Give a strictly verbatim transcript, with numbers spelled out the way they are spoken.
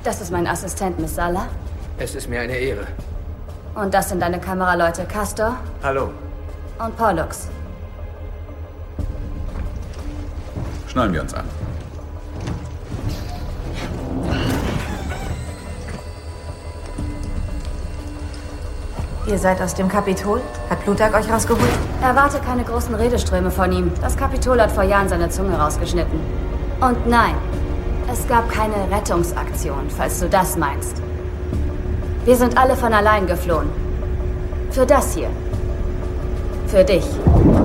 Das ist mein Assistent, Miss Sala. Es ist mir eine Ehre. Und das sind deine Kameraleute Castor. Hallo. Und Pollux. Schnallen wir uns an. Ihr seid aus dem Kapitol? Hat Plutarch euch rausgeholt? Erwarte keine großen Redeströme von ihm. Das Kapitol hat vor Jahren seine Zunge rausgeschnitten. Und nein, es gab keine Rettungsaktion, falls du das meinst. Wir sind alle von allein geflohen. Für das hier. Für dich.